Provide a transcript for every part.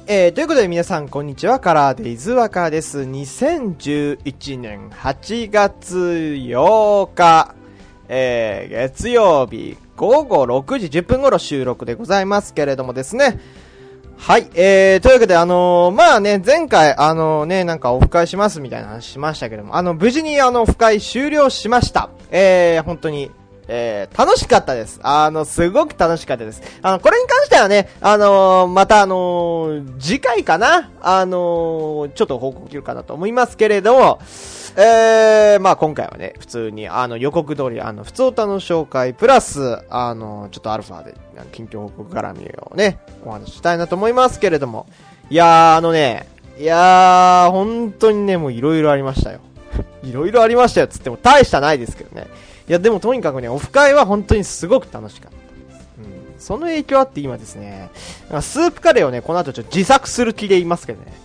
ということで皆さんこんにちは、カラーデイズワカーです。2011年8月8日、月曜日午後6時10分頃収録でございますけれどもですね。はい、というわけでまあね、前回なんかオフ会しますみたいな話しましたけども、無事にオフ会終了しました。本当に楽しかったです。すごく楽しかったです。これに関してはね、また次回かなちょっと報告できるかなと思いますけれども、まあ今回はね、普通に予告通り普通歌の紹介プラス、ちょっとアルファで近況報告絡みをね、お話ししたいなと思いますけれども、いやー本当にね、もういろいろありましたよ。いろいろありましたよつっても大したないですけどね。いやでもとにかくね、オフ会は本当にすごく楽しかったです。その影響あって今ですね、スープカレーをね、この後ちょっと自作する気でいますけどね。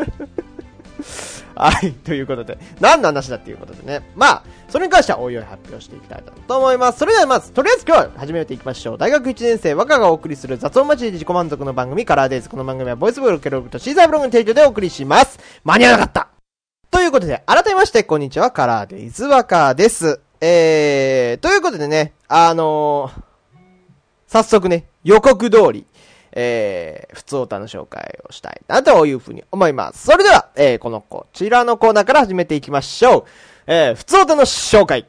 はい、ということで、何の話だっていうことでね。まあ、それに関してはおいおい発表していきたいと思います。それではまず、とりあえず今日は始めていきましょう。大学1年生、若がお送りする雑音待ちで自己満足の番組、カラーデイズ。この番組はボイスブログ、ケログとシーザーブログの提供でお送りします。間に合わなかったということで、改めまして、こんにちは、カラーデイズワカーです。ということでね、早速ね、予告通り、普通歌の紹介をしたいなというふうに思います。それでは、こちらのコーナーから始めていきましょう。普通歌の紹介。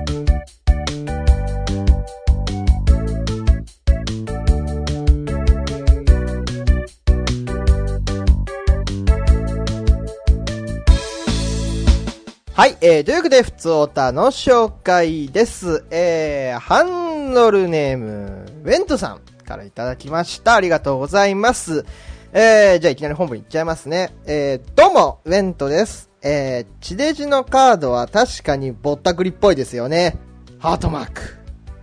はい、というわけで、普通オタの紹介です。ハンドルネーム、ウェントさんからいただきました。ありがとうございます。じゃあいきなり本文いっちゃいますね。どうも、ウェントです。地デジのカードは確かにぼったくりっぽいですよね。ハートマーク。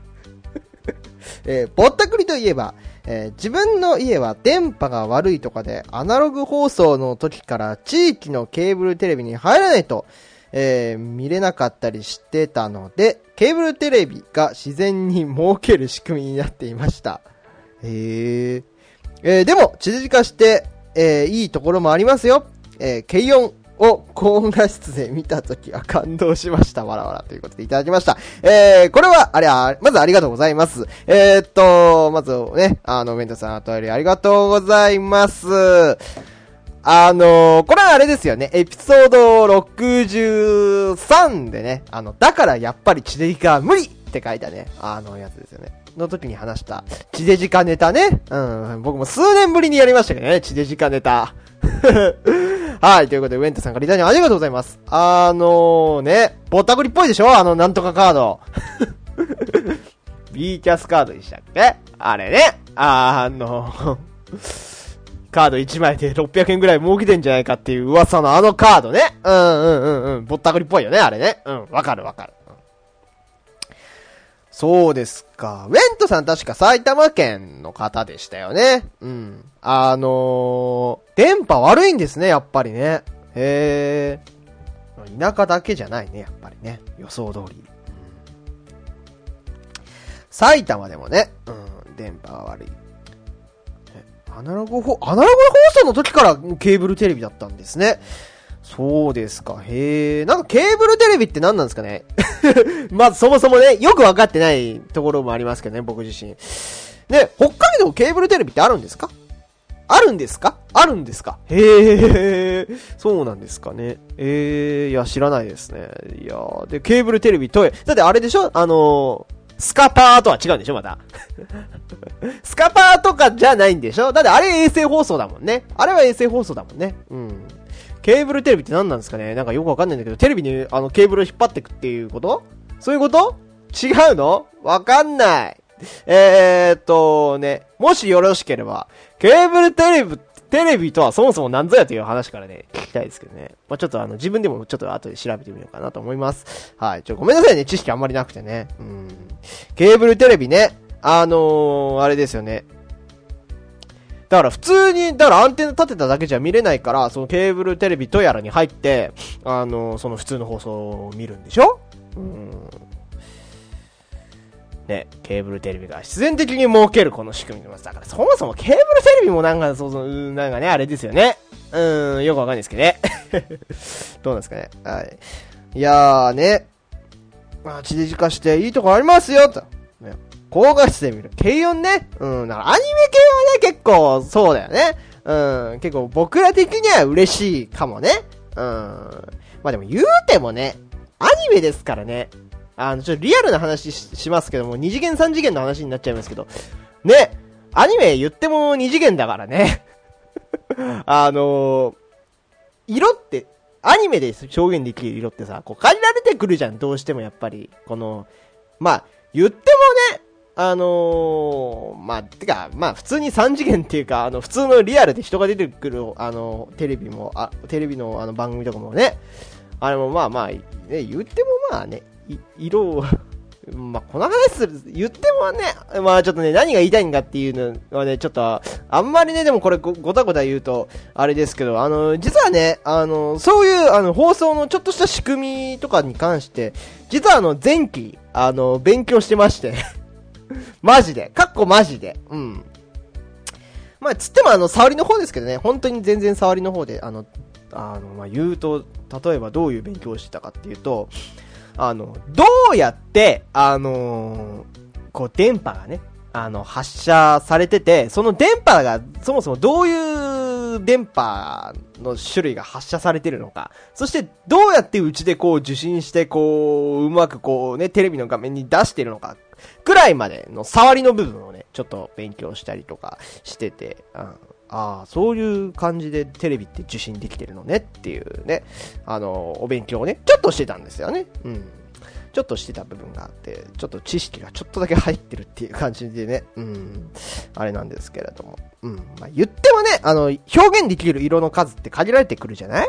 ぼったくりといえば、自分の家は電波が悪いとかで、アナログ放送の時から地域のケーブルテレビに入らないと、見れなかったりしてたので、ケーブルテレビが自然に儲ける仕組みになっていました。でも、地デジ化して、いいところもありますよ。軽音を高音画質で見たときは感動しました。わらわらということでいただきました。これは、まずありがとうございます。まずね、ウェントさんお便りありがとうございます。これはあれですよね。エピソード63でね、だからやっぱり地デジ化は無理って書いたね、やつですよね。の時に話した、地デジ化ネタね。僕も数年ぶりにやりましたけどね、地デジ化ネタ。はい、ということで、ウェントさんからいただきありがとうございます。ね、ぼったくりっぽいでしょなんとかカード。B キャスカードでしたっけあれね。カード1枚で600円ぐらい儲けてんじゃないかっていう噂のカードね。ぼったくりっぽいよね、あれね。わかる。そうですか。ウェントさん確か埼玉県の方でしたよね。電波悪いんですね、やっぱりね。田舎だけじゃないね、やっぱりね。予想通り。埼玉でもね、電波が悪い。アナログ放送の時からケーブルテレビだったんですね。そうですか。なんかケーブルテレビって何なんですかね。まずそもそもね、よくわかってないところもありますけどね、僕自身。ね、北海道ケーブルテレビってあるんですか？あるんですか？そうなんですかね。いや、知らないですね。いやで、ケーブルテレビだってあれでしょスカパーとは違うんでしょまた。スカパーとかじゃないんでしょだってあれ衛星放送だもんね。あれは衛星放送だもんね。ケーブルテレビって何なんですかねなんかよくわかんないんだけど、テレビにケーブルを引っ張ってくっていうことそういうこと違うのわかんない。ね、もしよろしければ、ケーブルテレビとはそもそも何ぞやという話からね、聞きたいですけどね。まあ、ちょっと自分でもちょっと後で調べてみようかなと思います。はい。ごめんなさいね、知識あんまりなくてね。ケーブルテレビね、あれですよね。だから普通に、アンテナ立てただけじゃ見れないから、そのケーブルテレビとやらに入って、その普通の放送を見るんでしょね、ケーブルテレビが必然的に儲けるこの仕組みです。だからそもそもケーブルテレビもなんか、なんかね、あれですよね。よくわかんないですけどね。どうなんですかね。はい。いやーね、まあ、地デジ化していいとこありますよ、と。ね、高画質で見る。軽音ね。だからアニメ系はね、結構、そうだよね。結構僕ら的には嬉しいかもね。まあでも言うてもね、アニメですからね。ちょっとリアルな話 しますけども、2次元3次元の話になっちゃいますけど、ね、アニメ言っても2次元だからね。色って、アニメで表現できる色ってさ、こう限られてくるじゃん、どうしてもやっぱり。まあ、言ってもね、まあ、てか、まあ、普通に3次元っていうか、普通のリアルで人が出てくる、テレビも、テレビの番組とかもね、あれもまあまあ、ね、言ってもまあね、色を、まあ、この話言ってもね、まあちょっとね、何が言いたいんかっていうのはね、ちょっと、あんまりね、でもこれごたごた言うと、あれですけど、実はね、そういう、放送のちょっとした仕組みとかに関して、実は前期、勉強してまして、マジで、マジで、まあ、つっても触りの方ですけどね、本当に全然触りの方で、まあ、言うと、例えばどういう勉強をしてたかっていうと、どうやって、こう、電波がね、発射されてて、その電波が、そもそもどういう電波の種類が発射されてるのか、そしてどうやってうちでこう受信して、こう、うまくこうね、テレビの画面に出してるのか、くらいまでの触りの部分をね、ちょっと勉強したりとかしてて、そういう感じでテレビって受信できてるのねっていうね、お勉強をね、ちょっとしてたんですよね。ちょっとしてた部分があって、ちょっと知識がちょっとだけ入ってるっていう感じでね、あれなんですけれども。まあ、言ってもね、表現できる色の数って限られてくるじゃない？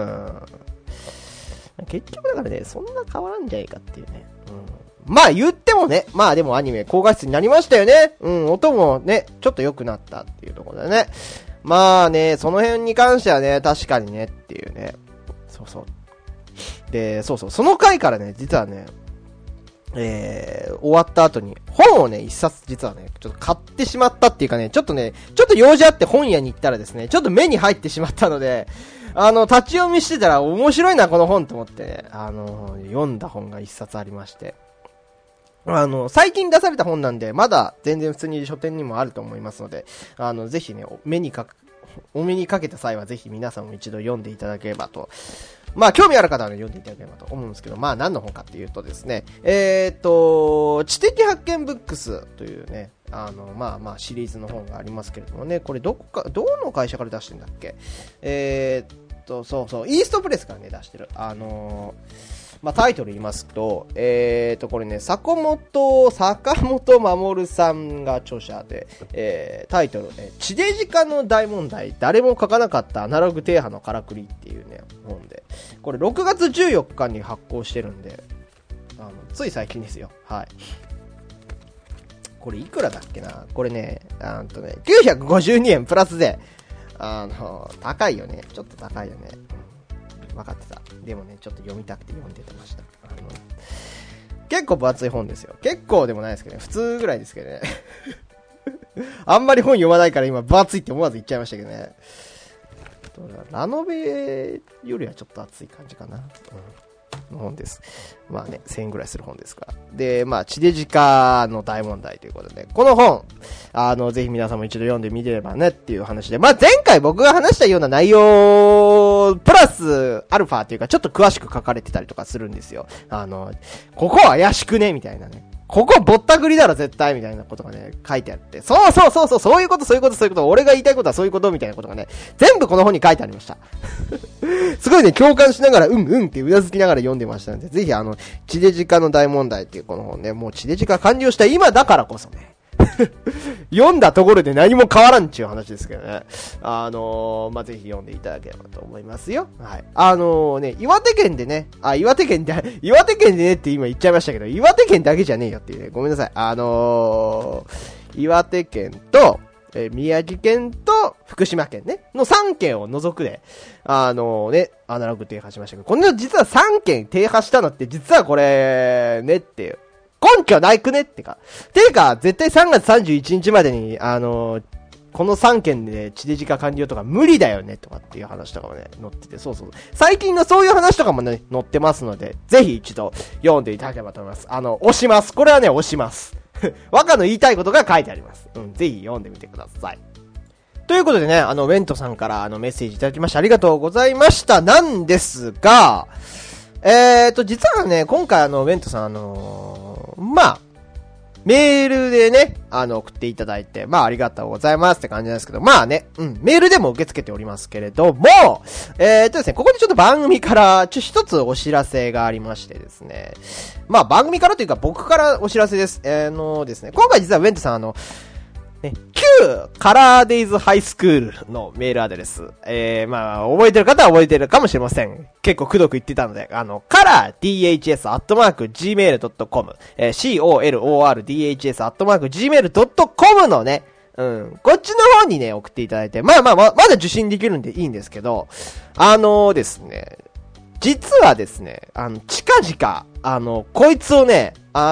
結局だからね、そんな変わらんじゃねえかっていうね。まあ言ってもね、まあでもアニメ高画質になりましたよね。音もね、ちょっと良くなったっていうところだね。まあね、その辺に関してはね、確かにねっていうね。そう。で、その回からね、実はね、終わった後に、本をね、一冊実はね、ちょっと買ってしまったっていうかね、ちょっと用事あって本屋に行ったらですね、ちょっと目に入ってしまったので、立ち読みしてたら面白いな、この本と思ってね、読んだ本が一冊ありまして、最近出された本なんで、まだ全然普通に書店にもあると思いますので、ぜひね、お目にかけた際はぜひ皆さんも一度読んでいただければと。まあ、興味ある方はね、読んでいただければと思うんですけど、まあ、何の本かっていうとですね、知的発見ブックスというね、まあ、シリーズの本がありますけれどもね、これどの会社から出してるんだっけ？そう、イーストプレスからね、出してる。まあ、タイトル言いますと、これね、坂本守さんが著者で、タイトル、地デジ化の大問題、誰も書かなかったアナログ停波のからくりっていうね、本で、これ6月14日に発行してるんで、つい最近ですよ。はい。これいくらだっけな？これね、952円プラスで、高いよね。ちょっと高いよね。分かってた。でもね、ちょっと読みたくて読んでました。結構分厚い本ですよ。結構でもないですけどね。普通ぐらいですけどね。あんまり本読まないから今分厚いって思わず言っちゃいましたけどね。ラノベよりはちょっと厚い感じかな。の本です。まあね、1000円ぐらいする本ですから。で、まあ、地デジ化の大問題ということで、この本、ぜひ皆さんも一度読んでみればねっていう話で、まあ前回僕が話したような内容、プラスアルファっていうかちょっと詳しく書かれてたりとかするんですよ。ここ怪しくねみたいなね。ここぼったくりだろ絶対みたいなことがね、書いてあって。そういうこと、俺が言いたいことはそういうことみたいなことがね、全部この本に書いてありました。すごいね、共感しながら、ってうなずきながら読んでましたので、ぜひ地デジ化の大問題っていうこの本ね、もう地デジ化完了した今だからこそね、読んだところで何も変わらんっていう話ですけどね。まあ、ぜひ読んでいただければと思いますよ。はい。ね、岩手県でねって今言っちゃいましたけど、岩手県だけじゃねえよっていうね、ごめんなさい。岩手県と、宮城県と福島県ね、の3県を除くで、アナログ停波しましたけど、この実は3県停波したのって実はこれ、ねっていう。 根拠ないくねってか。ていうか、絶対3月31日までに、この3件で地デジ化完了とか無理だよねとかっていう話とかもね、載ってて、そう。最近のそういう話とかもね、載ってますので、ぜひ一度読んでいただければと思います。押します。これはね、押します。若の言いたいことが書いてあります。ぜひ読んでみてください。ということでね、ウェントさんからメッセージいただきましてありがとうございました。なんですが、実はね、今回ウェントさんメールでね、送っていただいて、ありがとうございますって感じなんですけど、メールでも受け付けておりますけれども、ですね、ここでちょっと番組から、一つお知らせがありましてですね、番組からというか僕からお知らせです。ですね、今回実はウェントさん旧カラーデイズハイスクールのメールアドレス。覚えてる方は覚えてるかもしれません。結構くどく言ってたので、colordhs@gmail.com、colordhs@gmail.com のね、こっちの方にね、送っていただいて、まだ受信できるんでいいんですけど、ですね、実はですね、近々、こいつをね、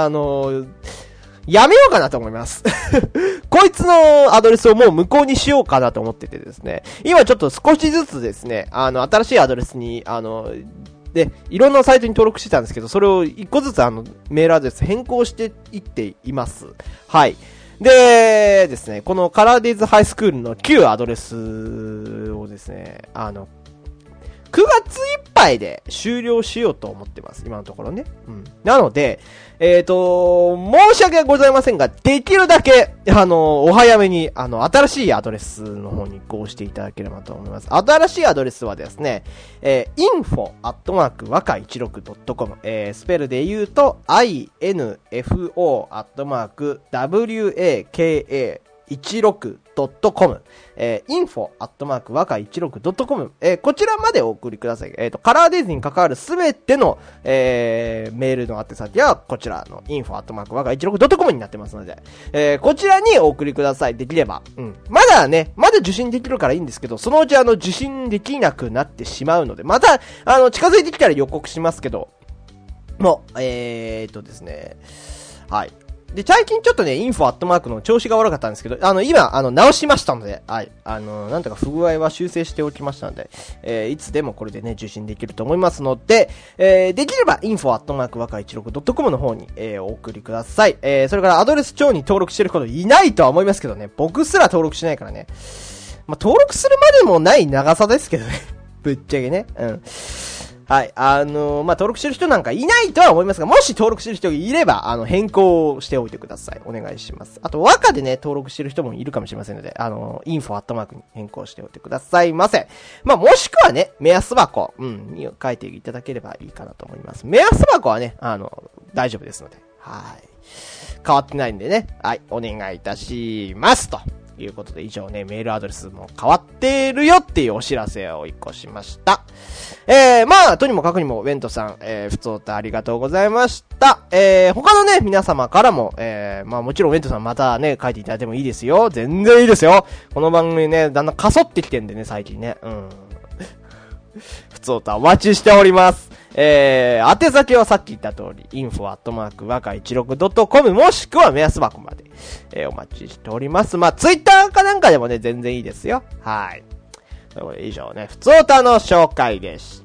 やめようかなと思います。こいつのアドレスをもう無効にしようかなと思っててですね。今ちょっと少しずつですね、新しいアドレスに、で、いろんなサイトに登録してたんですけど、それを一個ずつメールアドレス変更していっています。はい。で、ですね、このカラーデイズハイスクールの旧アドレスをですね、9月いっぱいで終了しようと思ってます。今のところね。なので、申し訳ございませんが、できるだけ、お早めに、新しいアドレスの方に移行していただければと思います。新しいアドレスはですね、info@waka16.com、スペルで言うと、info@waka16.com、info@waka16.com、こちらまでお送りください。カラーデイズに関わるすべての、メールの宛先は、こちらの info@waka16.com になってますので、こちらにお送りください。できれば。まだ受信できるからいいんですけど、そのうち受信できなくなってしまうので、また、近づいてきたら予告しますけど、もう、ですね、はい。で、最近ちょっとね、インフォアットマークの調子が悪かったんですけど、今、直しましたので、はい。なんとか不具合は修正しておきましたので、いつでもこれでね、受信できると思いますので、できれば、info@waka16.com の方に、お送りください。それからアドレス帳に登録してることいないとは思いますけどね、僕すら登録しないからね。登録するまでもない長さですけどね。ぶっちゃけね。はい。登録してる人なんかいないとは思いますが、もし登録してる人がいれば、変更しておいてください。お願いします。あと、和歌でね、登録してる人もいるかもしれませんので、info@ に変更しておいてくださいませ。もしくはね、目安箱、に書いていただければいいかなと思います。目安箱はね、大丈夫ですので、はい。変わってないんでね、はい、お願いいたします。ということで、以上ね、メールアドレスも変わってるよっていうお知らせを一個しました。とにもかくにも、ウェントさん、ふつおたありがとうございました。他のね、皆様からも、もちろんウェントさんまたね、書いていただいてもいいですよ。全然いいですよ。この番組ね、だんだんかそってきてんでね、最近ね。ふつおたお待ちしております。宛先はさっき言った通り、info@waka16.com もしくは目安箱まで、お待ちしております。ツイッターかなんかでもね、全然いいですよ。はい。ということで以上ね、ふつおたの紹介でした。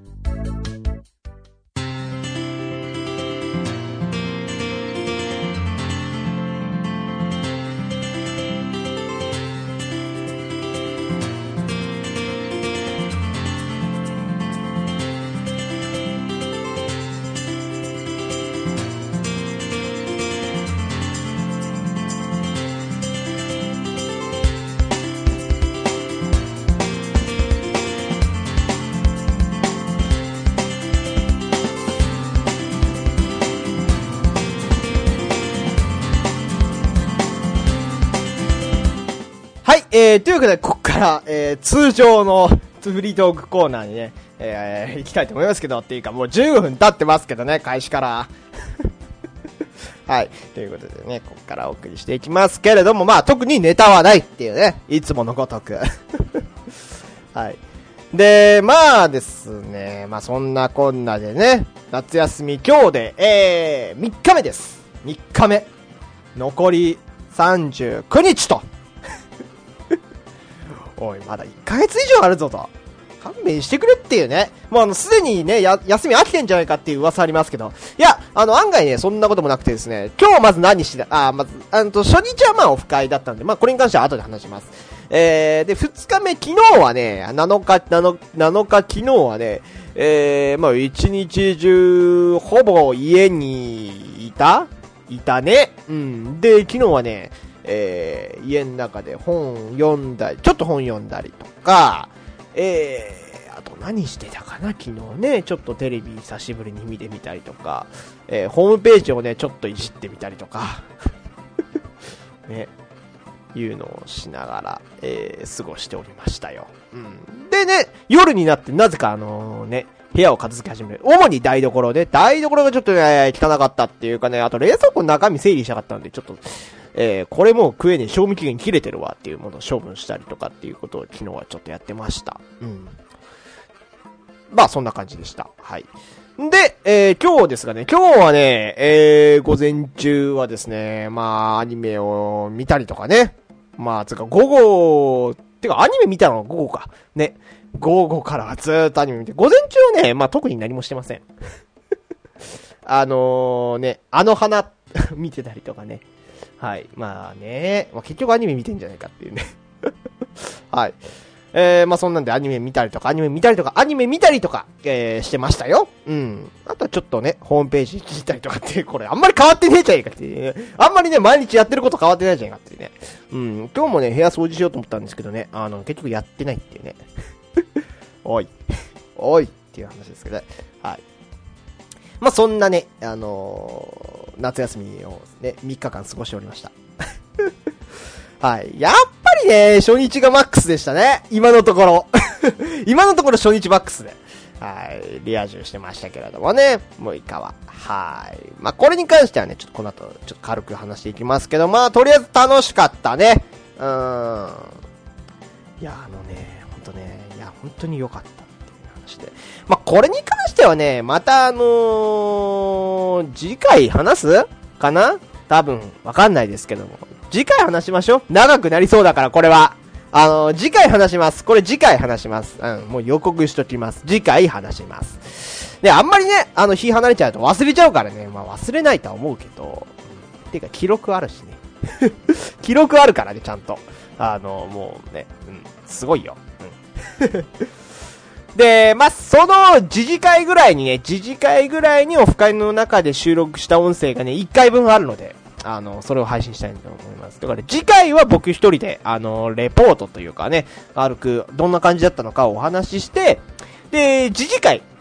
というわけで、ここから、通常のフリートークコーナーにね、行きたいと思いますけど、っていうかもう15分経ってますけどね、開始から。はい。ということでね、ここからお送りしていきますけれども、特にネタはないっていうね、いつものごとく。はい。 で、まあですね、まあそんなこんなでね、夏休み今日で、3日目です。3日目。残り39日と。おい、まだ1ヶ月以上あるぞと。勘弁してくれっていうね。もうすでにね、休み飽きてんじゃないかっていう噂ありますけど。いや、案外ね、そんなこともなくてですね、今日まず何してた、まず、初日はまあオフ会だったんで、まあこれに関しては後で話します。で、2日目、昨日はね、7日昨日はね、まあ一日中、ほぼ家にいたね。うん。で、昨日はね、家の中で本読んだり、ちょっと本読んだりとか、あと何してたかな昨日ね、ちょっとテレビ久しぶりに見てみたりとか、ホームページをね、ちょっといじってみたりとか、ね、いうのをしながら、過ごしておりましたよ。うん。でね、夜になってなぜかね、部屋を片付け始める。主に台所で、台所がちょっとね、汚かったっていうかね、あと冷蔵庫の中身整理したかったんで、ちょっと、これもう食えねえ、賞味期限切れてるわっていうものを処分したりとかっていうことを昨日はちょっとやってました。うん。まあそんな感じでした。はい。で、今日ですがね、今日はね、午前中はですね、まあアニメを見たりとかね。まあ、つうか午後、てかアニメ見たのは午後か。ね。午後からはずーっとアニメ見て、午前中はね、まあ特に何もしてません。ね、花見てたりとかね。はい。まあね、まあ、結局アニメ見てんじゃないかっていうね。はい。まあそんなんでアニメ見たりとか、してましたよ。うん。あとはちょっとね、ホームページ聞いたりとかっていう、これあんまり変わってねえじゃねえかっていう、ね。あんまりね、毎日やってること変わってないじゃねえかっていうね。うん。今日もね、部屋掃除しようと思ったんですけどね、結局やってないっていうね。おい。おいっていう話ですけどね。はい。まあそんなね、夏休みをね、3日間過ごしておりました。はい。やっぱりね、初日がマックスでしたね。今のところ。今のところ初日マックスで。はい。リア充してましたけれどもね。6日は。はい。まあ、これに関してはね、ちょっとこの後、ちょっと軽く話していきますけど、まあ、とりあえず楽しかったね。いや、ほんとね、いや、本当に良かったっていう話で。まあ、これに関してはね、また次回話すかな？多分、わかんないですけども。次回話しましょう。長くなりそうだから、これは。次回話します。これ次回話します。うん、もう予告しときます。次回話します。で、あんまりね、日離れちゃうと忘れちゃうからね。まあ忘れないとは思うけど。てか、記録あるしね。記録あるからね、ちゃんと。もうね、うん、すごいよ。うん。で、まあ、その、次次回ぐらいにオフ会の中で収録した音声がね、1回分あるので、それを配信したいと思います。だから次回は僕一人で、レポートというかね、どんな感じだったのかをお話しして、で、次次回、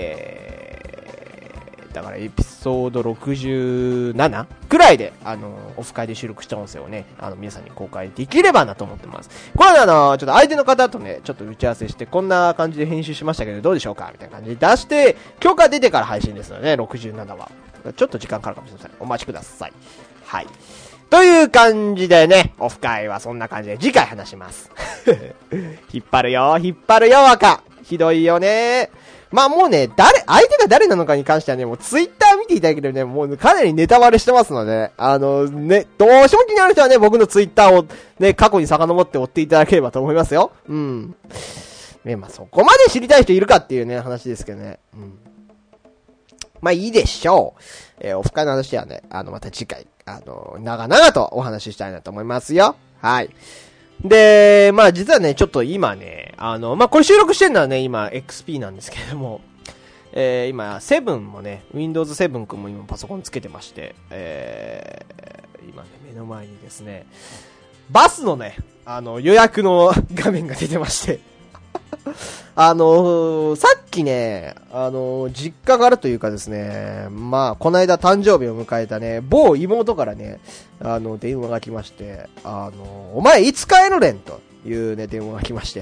だからエピソード67くらいで、オフ会で収録した音声をね、皆さんに公開できればなと思ってます。これはちょっと相手の方とね、ちょっと打ち合わせして、こんな感じで編集しましたけど、どうでしょうかみたいな感じで出して、許可出てから配信ですので、ね、67は。ちょっと時間かかるかもしれません。お待ちください。はい。という感じでね、オフ会はそんな感じで次回話します。引っ張るよ、若。ひどいよね。まあもうね、相手が誰なのかに関してはね、もうツイッター見ていただければね、もうかなりネタバレしてますので、ね、どうしても気になる人はね、僕のツイッターをね、過去に遡って追っていただければと思いますよ。うん。ね、まあそこまで知りたい人いるかっていうね、話ですけどね。うん。まあいいでしょう。オフ会の話はね、また次回、長々とお話ししたいなと思いますよ。はい。で、まあ実はね、ちょっと今ね、まあこれ収録してるのはね、今 XP なんですけれども、今7もね、Windows 7くんも今パソコンつけてまして、今ね、目の前にですね、バスのね、予約の画面が出てまして、さっきね、実家からというかですね、まあ、この間誕生日を迎えたね、某妹からね、電話が来まして、お前いつ帰るねんというね、電話が来まして、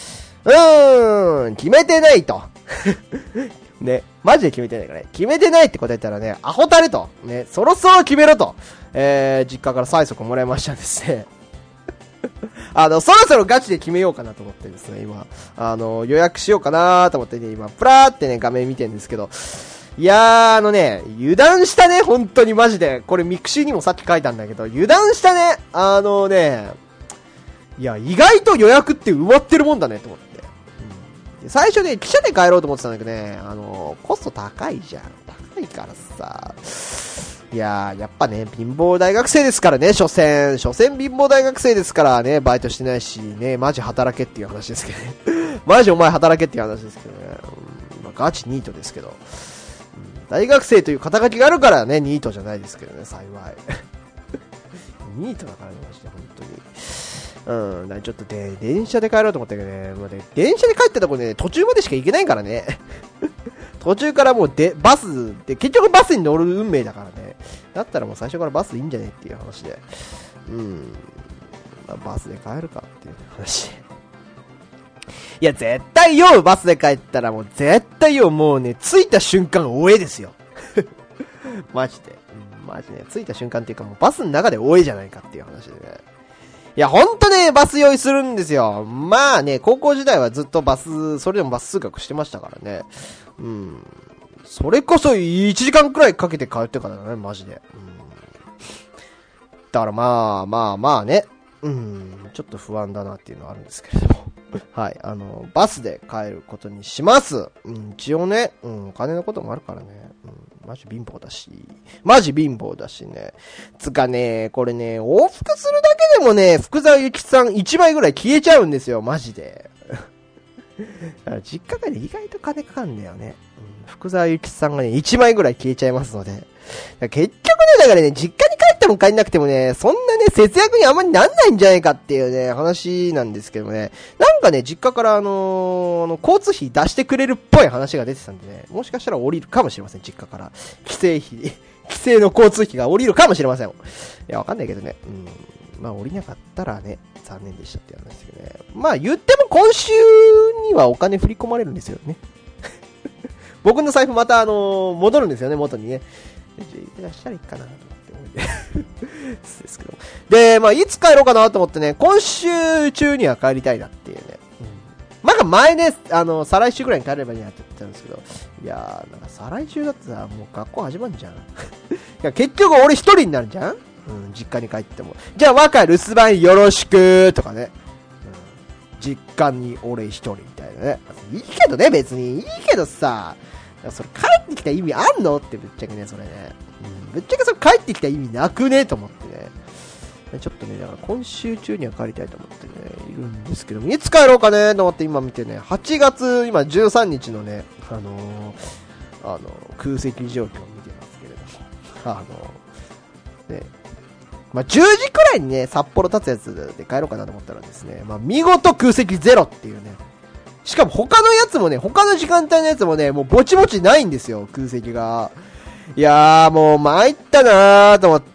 決めてないと。ね、マジで決めてないからね。決めてないって答えたらね、アホタレと。ね、そろそろ決めろと。実家から催促もらいましたんですね。 そろそろガチで決めようかなと思ってですね、今、予約しようかなと思ってね、今、プラーってね、画面見てるんですけど、いやー、油断したね、本当にマジで。これミクシーにもさっき書いたんだけど、油断したね。いや、意外と予約って埋まってるもんだね、と思って。最初ね、汽車で帰ろうと思ってたんだけどね、コスト高いじゃん。高いからさ。いやー、やっぱね、貧乏大学生ですからね、所詮貧乏大学生ですからね、バイトしてないしね、マジ働けっていう話ですけどね。マジお前働けっていう話ですけどね。ガチニートですけど。大学生という肩書きがあるからね、ニートじゃないですけどね、幸い。ニートだからね、マジで、本当に。ちょっと電車で帰ろうと思ったけどね、電車で帰ったとこね、途中までしか行けないからね。途中からもうバスで、結局バスに乗る運命だからね。だったらもう最初からバスでいいんじゃねっていう話で。バスで帰るかっていう話。いや、絶対よ、バスで帰ったらもう絶対よ、もうね、着いた瞬間、おえですよ。マジで。マジね、着いた瞬間っていうかもうバスの中でおえじゃないかっていう話でね。いや、ほんとね、バス用意するんですよ。まあね、高校時代はずっとそれでもバス通学してましたからね。それこそ1時間くらいかけて通ってからだね、マジで。だからまあね。ちょっと不安だなっていうのはあるんですけれども。はい、バスで帰ることにします。一応ね、お金のこともあるからね。マジ貧乏だしね。つかね、これね、往復するだけでもね、福沢諭吉さん1枚ぐらい消えちゃうんですよ、マジで。実家がね、意外と金かかるんだよね。福沢諭吉さんがね、1枚ぐらい消えちゃいますので。結局ね、だからね、実家に帰っても帰んなくてもね、そんなね、節約にあんまりなんないんじゃないかっていうね、話なんですけどね。なんかね、実家から交通費出してくれるっぽい話が出てたんでね、もしかしたら降りるかもしれません、実家から。帰省の交通費が降りるかもしれません。いや、わかんないけどね。まあ、降りなかったらね、残念でしたって話ですけどね。まあ、言っても今週にはお金振り込まれるんですよね。僕の財布また戻るんですよね、元にね。いらっしゃるかなと思ってですけど。で、まあ、いつ帰ろうかなと思ってね、今週中には帰りたいなっていうね。なんか前ね、再来週ぐらいに帰ればいいなって言ってたんですけど、いやー、なんか再来週だってさ、もう学校始まんじゃん。いや、結局俺一人になるじゃん。実家に帰っても。じゃあ、若い留守番よろしくとかね。実家に俺一人みたいなね。いいけどね、別に。いいけどさ、それ帰ってきた意味あんのってぶっちゃけね、それね。ぶっちゃけそれ帰ってきた意味なくねと思ってね。ちょっとね、だから今週中には帰りたいと思ってね、いるんですけども、いつ帰ろうかねと思って今見てね、8月、今13日のね、空席状況を見てますけれども、ね、まあ、10時くらいにね、札幌立つやつで帰ろうかなと思ったらですね、まあ、見事空席ゼロっていうね、しかも他のやつもね、他の時間帯のやつもね、もうぼちぼちないんですよ、空席が。いやーもう参ったなーと思って。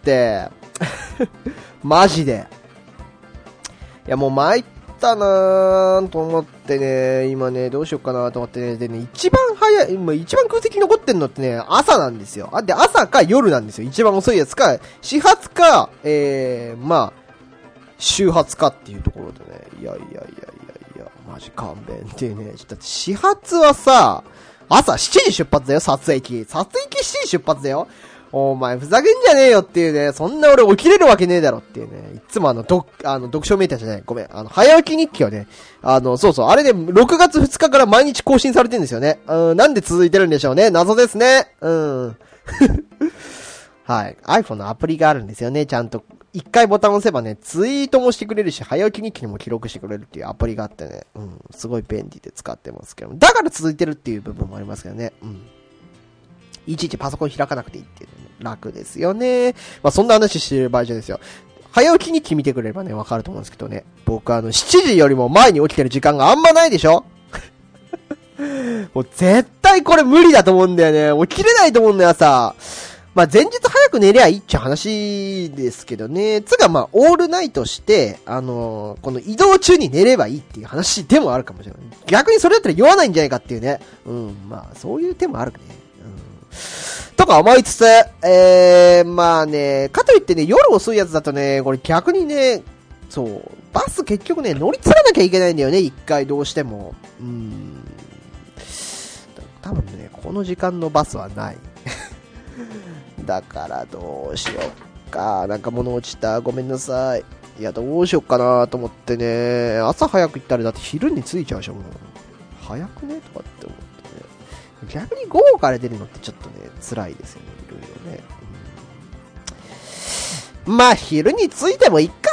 マジで。いやもう参ったなーと思ってね、今ね、どうしようかなと思ってね、でね、一番空席残ってんのってね、朝なんですよ。で、朝か夜なんですよ。一番遅いやつか、始発か、まあ、終発かっていうところでね、いや、マジ勘弁っていうね、だって始発はさ、朝7時出発だよ、撮影機7時出発だよ。お前ふざけんじゃねえよっていうね、そんな俺起きれるわけねえだろっていうね、いつも読書メーターじゃない、ごめん、早起き日記はね、そうそう、あれで、ね、6月2日から毎日更新されてるんですよね。なんで続いてるんでしょうね、謎ですね。はい。iPhone のアプリがあるんですよね、ちゃんと。一回ボタンを押せばね、ツイートもしてくれるし、早起き日記にも記録してくれるっていうアプリがあってね、すごい便利で使ってますけど、だから続いてるっていう部分もありますけどね、いちいちパソコン開かなくていいっていうのも楽ですよね。まあそんな話してる場合じゃないですよ。早起き日記見てくれればね、わかると思うんですけどね、僕7時よりも前に起きてる時間があんまないでしょ。もう絶対これ無理だと思うんだよね。起きれないと思うんだよ、朝。まあ、前日早く寝りゃいいっちゃ話ですけどね。つがまあ、オールナイトして、この移動中に寝ればいいっていう話でもあるかもしれない。逆にそれだったら酔わないんじゃないかっていうね。まあ、そういう手もあるね。とか思いつつ、まあね、かといってね、夜遅いやつだとね、これ逆にね、そう、 バス結局ね、乗り継がなきゃいけないんだよね、一回どうしても。多分ね、この時間のバスはない。だからどうしよっか。なんか物落ちた。ごめんなさい。いや、どうしよっかなと思ってね。朝早く行ったらだって昼に着いちゃうでしょ、もう。早くねとかって思ってね。逆に午後から出るのってちょっとね、辛いですよね、いろいろね。まあ、昼に着いてもいっか。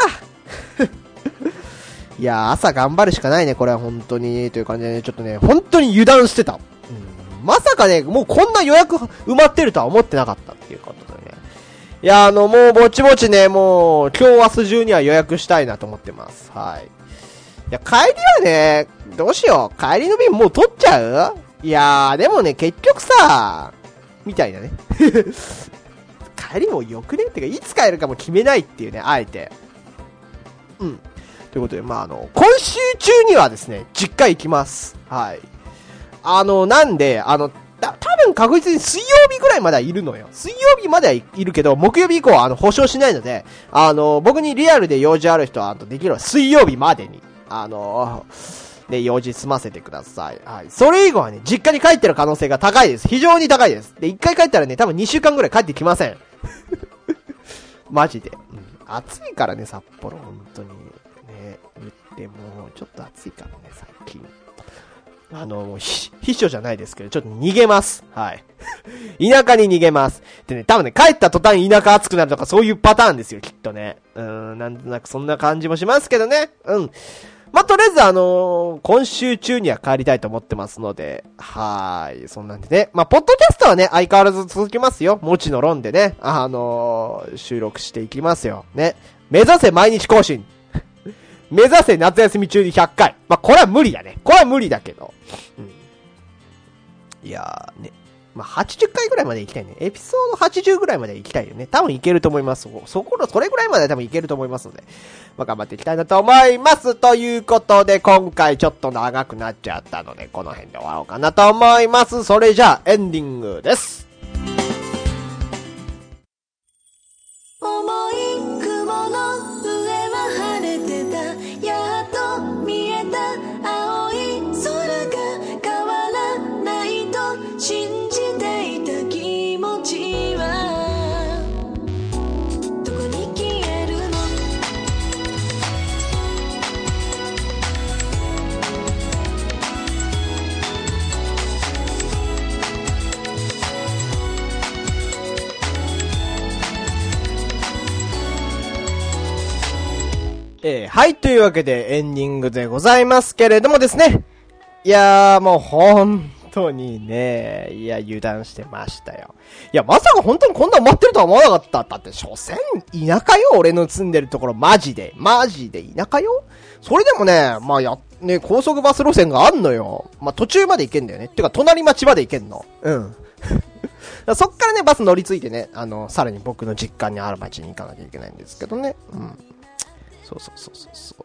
いや、朝頑張るしかないね、これは本当に。という感じでね、ちょっとね、本当に油断してた。まさかね、もうこんな予約埋まってるとは思ってなかったっていうことでね。いや、もうぼちぼちね、もう今日明日中には予約したいなと思ってます。はい。いや、帰りはね、どうしよう。帰りの便もう取っちゃう？いやー、でもね、結局さ、みたいなね。帰りもよくねってか、いつ帰るかも決めないっていうね、あえて。ということで、まあ、今週中にはですね、実家行きます。はい。なんで、多分確実に水曜日ぐらいまではいるのよ。水曜日まではいるけど、木曜日以降は保証しないので、僕にリアルで用事ある人は、できれば水曜日までに、で、用事済ませてください。はい。それ以後はね、実家に帰ってる可能性が高いです。非常に高いです。で、一回帰ったらね、多分2週間ぐらい帰ってきません。マジで。暑いからね、札幌、本当に。ね、言っても、ちょっと暑いからね、最近。秘書じゃないですけど、ちょっと逃げます。はい。田舎に逃げます。でね、多分ね、帰った途端田舎暑くなるとか、そういうパターンですよ、きっとね。なんとなくそんな感じもしますけどね。まあ、とりあえず今週中には帰りたいと思ってますので、そんなんでね。まあ、ポッドキャストはね、相変わらず続きますよ。もちの論でね、収録していきますよ。ね。目指せ毎日更新。目指せ夏休み中に100回。まあ、これは無理だね。これは無理だけど。いやーね。まあ、80回ぐらいまで行きたいね。エピソード80ぐらいまで行きたいよね。多分行けると思います。それぐらいまで多分行けると思いますので。まあ、頑張っていきたいなと思います。ということで、今回ちょっと長くなっちゃったので、この辺で終わろうかなと思います。それじゃあ、エンディングです。 重い雲の上は晴れてた。やっと見えた青い空が変わらないと信じていた気持ちはどこに消えるの？ はい、というわけでエンディングでございますけれどもですね。いやー、もう本当にね、いや、油断してましたよ。いや、まさか本当にこんな待ってるとは思わなかった。だって、所詮、田舎よ、俺の住んでるところ、マジで田舎よ。それでもね、まあね、高速バス路線があんのよ。まあ途中まで行けんだよね。てか、隣町まで行けんの。そっからね、バス乗り継いでね、さらに僕の実家にある町に行かなきゃいけないんですけどね。そう。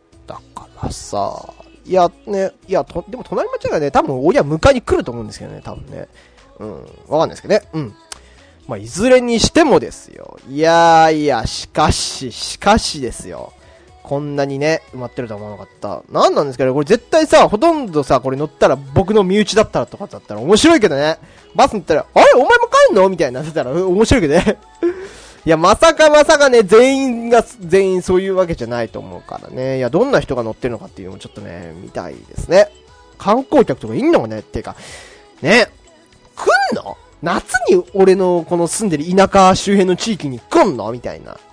だからさ、いや、ね、いや、でも隣町がね、多分親迎えに来ると思うんですけどね、多分ね。わかんないですけどね。まあ、いずれにしてもですよ。いや、しかしですよ。こんなにね、埋まってるとは思わなかった。なんなんですけど、これ絶対さ、ほとんどさ、これ乗ったら僕の身内だったらとかだったら面白いけどね。バス乗ったら、あれお前も帰んのみたいになってたら面白いけどね。いや、まさかね、全員そういうわけじゃないと思うからね。いや、どんな人が乗ってるのかっていうのもちょっとね、見たいですね。観光客とかいんのかねっていうか、ね、来んの？夏に俺のこの住んでる田舎周辺の地域に来んのみたいな。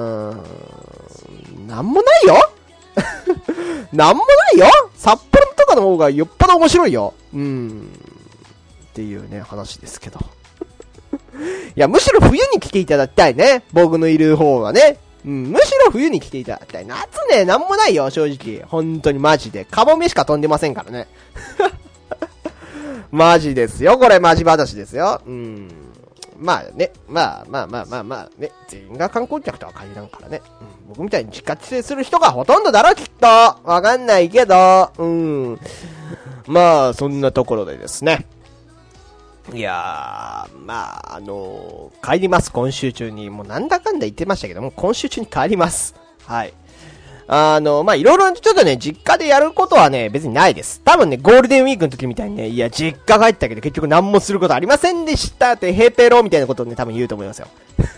なんもないよなんもないよ札幌とかの方がよっぽど面白いよ。っていうね、話ですけど。いや、むしろ冬に来ていただきたいね。僕のいる方はね。むしろ冬に来ていただきたい。夏ね、なんもないよ、正直。本当にマジで。カモメしか飛んでませんからね。マジですよ、これマジ話ですよ。まあね、まあね、全員が観光客とは限らんからね。僕みたいに自家帰省する人がほとんどだろ、きっと。わかんないけど。まあ、そんなところでですね。いやー、まあ、帰ります、今週中に。もうなんだかんだ言ってましたけども、今週中に帰ります。はい。 まあ、いろいろちょっとね、実家でやることはね、別にないです。多分ね、ゴールデンウィークの時みたいにね、いや、実家帰ったけど結局何もすることありませんでしたって、ヘペロみたいなことをね、多分言うと思いますよ。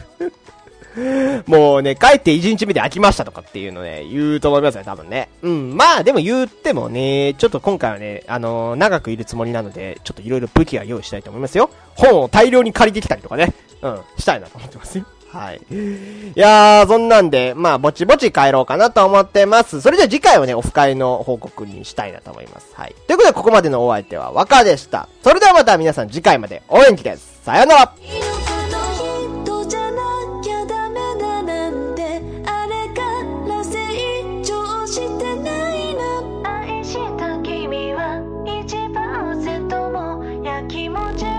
もうね、帰って1日目で飽きましたとかっていうのね、言うと思いますよ、多分ね。うん、まあでも言ってもね、ちょっと今回はね、長くいるつもりなので、ちょっといろいろ武器は用意したいと思いますよ。本を大量に借りてきたりとかね、したいなと思ってますよ。はい。いやー、そんなんで、まあ、ぼちぼち帰ろうかなと思ってます。それじゃあ次回はね、オフ会の報告にしたいなと思います。はい。ということで、ここまでのお相手は若でした。それではまた皆さん次回までお元気です。さよなら。 人じゃなきゃダメだなんてあれから成長してないな。愛した君は 1% もやきもち